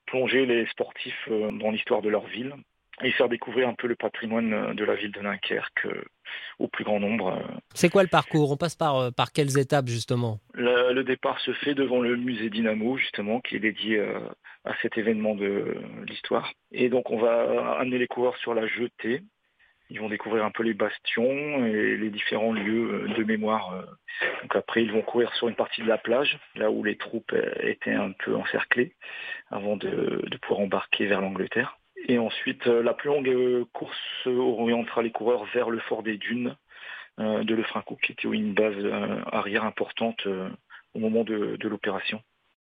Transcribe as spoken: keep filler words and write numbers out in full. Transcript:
plonger les sportifs dans l'histoire de leur ville et faire découvrir un peu le patrimoine de la ville de Dunkerque au plus grand nombre. C'est quoi le parcours ? On passe par, par quelles étapes justement ? le, le départ se fait devant le musée Dynamo justement, qui est dédié à cet événement de l'histoire. Et donc on va amener les coureurs sur la jetée. Ils vont découvrir un peu les bastions et les différents lieux de mémoire. Donc après, ils vont courir sur une partie de la plage, là où les troupes étaient un peu encerclées, avant de, de pouvoir embarquer vers l'Angleterre. Et ensuite, la plus longue course orientera les coureurs vers le fort des Dunes de Lefrancot, qui était une base arrière importante au moment de, de l'opération.